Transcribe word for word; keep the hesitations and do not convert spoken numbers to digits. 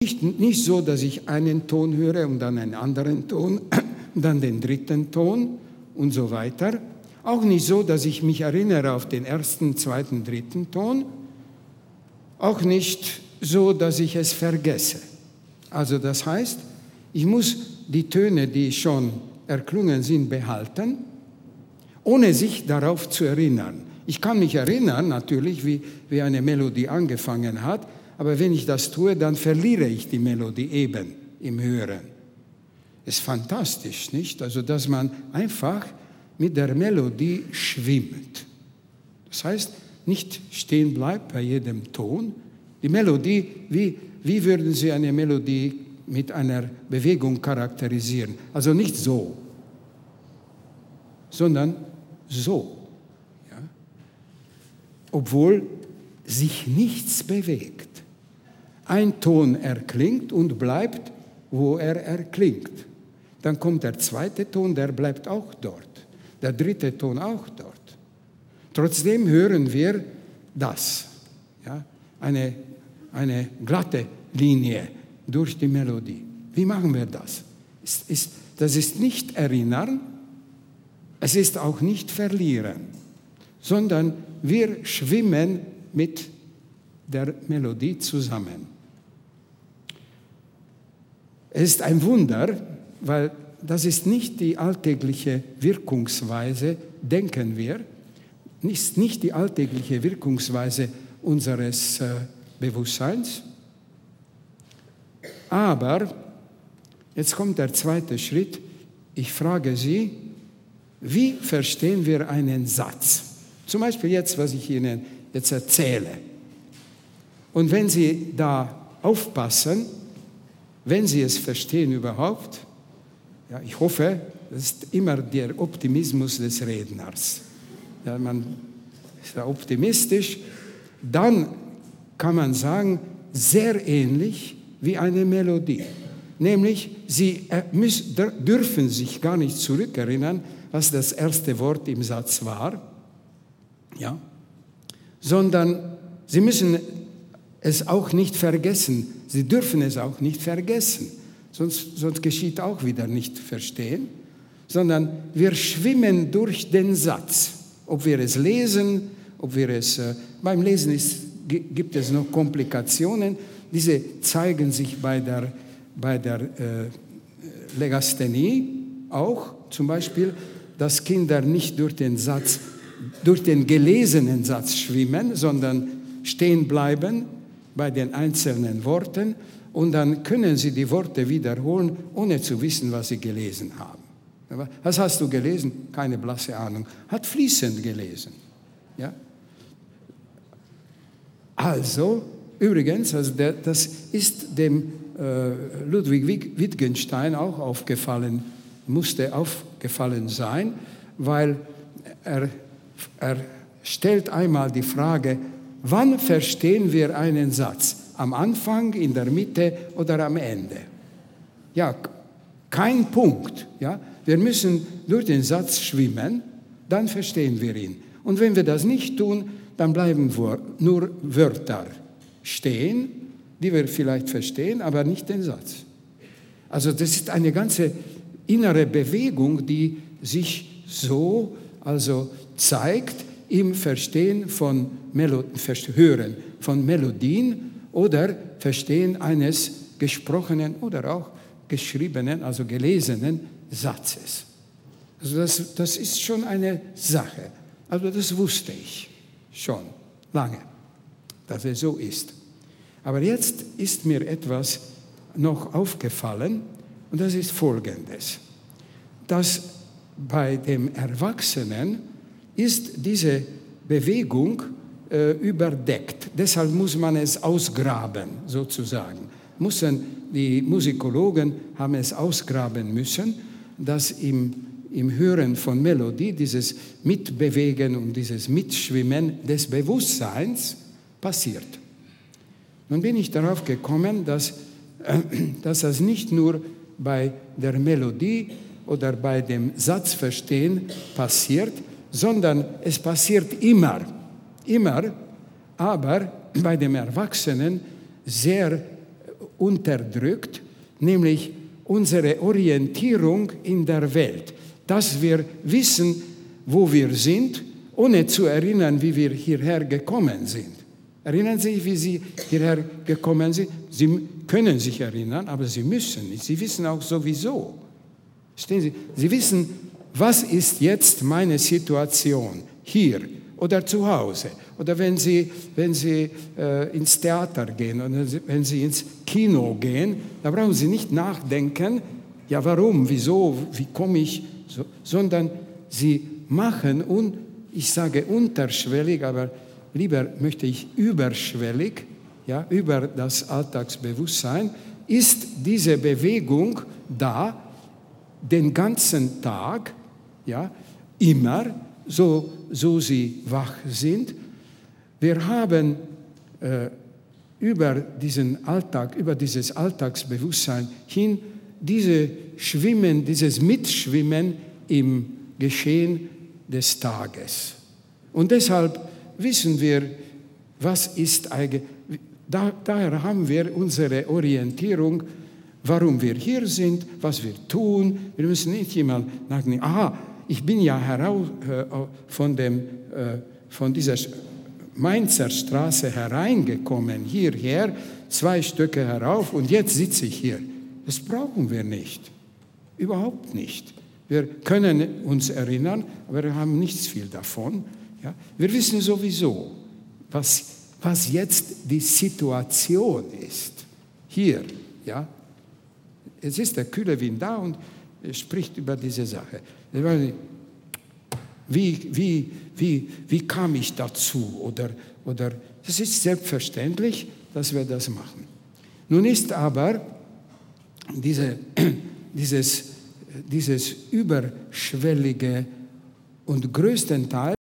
Nicht, nicht so, dass ich einen Ton höre und dann einen anderen Ton, dann den dritten Ton und so weiter. Auch nicht so, dass ich mich erinnere auf den ersten, zweiten, dritten Ton. Auch nicht so, dass ich es vergesse. Also das heißt, ich muss die Töne, die schon erklungen sind, behalten, ohne sich darauf zu erinnern. Ich kann mich erinnern, natürlich, wie, wie eine Melodie angefangen hat, aber wenn ich das tue, dann verliere ich die Melodie eben im Hören. Es ist fantastisch, nicht? Also, dass man einfach mit der Melodie schwimmt. Das heißt, nicht stehen bleibt bei jedem Ton. Die Melodie, wie, wie würden Sie eine Melodie mit einer Bewegung charakterisieren? Also nicht so, sondern so. Ja? Obwohl sich nichts bewegt. Ein Ton erklingt und bleibt, wo er erklingt. Dann kommt der zweite Ton, der bleibt auch dort. Der dritte Ton auch dort. Trotzdem hören wir das. Ja? Eine, eine glatte Linie durch die Melodie. Wie machen wir das? Es ist, das ist nicht erinnern, es ist auch nicht verlieren, sondern wir schwimmen mit der Melodie zusammen. Es ist ein Wunder, weil das ist nicht die alltägliche Wirkungsweise, denken wir, ist nicht die alltägliche Wirkungsweise unseres äh, Bewusstseins. Aber, jetzt kommt der zweite Schritt, ich frage Sie, wie verstehen wir einen Satz? Zum Beispiel jetzt, was ich Ihnen jetzt erzähle. Und wenn Sie da aufpassen, wenn Sie es verstehen überhaupt, ja, ich hoffe, das ist immer der Optimismus des Redners. Ja, man ist ja optimistisch, dann kann man sagen, sehr ähnlich wie eine Melodie. Nämlich, Sie müssen, dürfen sich gar nicht zurückerinnern, was das erste Wort im Satz war, ja? Sondern Sie müssen es auch nicht vergessen. Sie dürfen es auch nicht vergessen, sonst, sonst geschieht auch wieder nicht verstehen, sondern wir schwimmen durch den Satz. Ob wir es lesen, ob wir es, äh, beim Lesen ist, gibt es noch Komplikationen, diese zeigen sich bei der, bei der äh, Legasthenie auch, zum Beispiel, dass Kinder nicht durch den Satz, durch den gelesenen Satz schwimmen, sondern stehen bleiben bei den einzelnen Worten und dann können sie die Worte wiederholen, ohne zu wissen, was sie gelesen haben. Was hast du gelesen? Keine blasse Ahnung. Hat fließend gelesen. Ja? Also, übrigens, also der, das ist dem äh, Ludwig Wittgenstein auch aufgefallen, musste aufgefallen sein, weil er, er stellt einmal die Frage, wann verstehen wir einen Satz? Am Anfang, in der Mitte oder am Ende? Ja, kein Punkt. Ja? Wir müssen durch den Satz schwimmen, dann verstehen wir ihn. Und wenn wir das nicht tun, dann bleiben nur Wörter stehen, die wir vielleicht verstehen, aber nicht den Satz. Also das ist eine ganze innere Bewegung, die sich so also zeigt im Verstehen von Melo- Hören von Melodien oder Verstehen eines gesprochenen oder auch geschriebenen, also gelesenen Satzes. Also das, das ist schon eine Sache. Also das wusste ich schon lange, dass es so ist. Aber jetzt ist mir etwas noch aufgefallen und das ist Folgendes. Dass bei dem Erwachsenen ist diese Bewegung äh, überdeckt. Deshalb muss man es ausgraben, sozusagen. Müssen, die Musikologen haben es ausgraben müssen, dass im, im Hören von Melodie dieses Mitbewegen und dieses Mitschwimmen des Bewusstseins passiert. Nun bin ich darauf gekommen, dass, äh, dass das nicht nur bei der Melodie oder bei dem Satzverstehen passiert, sondern es passiert immer, immer, aber bei dem Erwachsenen sehr unterdrückt, nämlich unsere Orientierung in der Welt. Dass wir wissen, wo wir sind, ohne zu erinnern, wie wir hierher gekommen sind. Erinnern Sie sich, wie Sie hierher gekommen sind? Sie können sich erinnern, aber Sie müssen nicht. Sie wissen auch sowieso. Verstehen Sie? Sie wissen, was ist jetzt meine Situation hier oder zu Hause oder wenn Sie, wenn Sie äh, ins Theater gehen oder wenn Sie ins Kino gehen, da brauchen Sie nicht nachdenken, ja warum, wieso, wie komme ich, so, sondern Sie machen, und ich sage unterschwellig, aber lieber möchte ich überschwellig, ja, über das Alltagsbewusstsein, ist diese Bewegung da den ganzen Tag, ja, immer, so, so sie wach sind. Wir haben äh, über diesen Alltag, über dieses Alltagsbewusstsein hin diese Schwimmen, dieses Mitschwimmen im Geschehen des Tages. Und deshalb wissen wir, was ist eigentlich, da, daher haben wir unsere Orientierung, warum wir hier sind, was wir tun. Wir müssen nicht immer nachdenken, aha, ich bin ja heraus, äh, von, dem, äh, von dieser Mainzer Straße hereingekommen, hierher, zwei Stöcke herauf und jetzt sitze ich hier. Das brauchen wir nicht, überhaupt nicht. Wir können uns erinnern, aber wir haben nichts viel davon. Ja? Wir wissen sowieso, was, was jetzt die Situation ist. Hier, ja. Es ist der kühle Wind da und er spricht über diese Sache. Wie, wie, wie, wie kam ich dazu? Oder, oder, das ist selbstverständlich, dass wir das machen. Nun ist aber diese, dieses, dieses überschwellige und größtenteils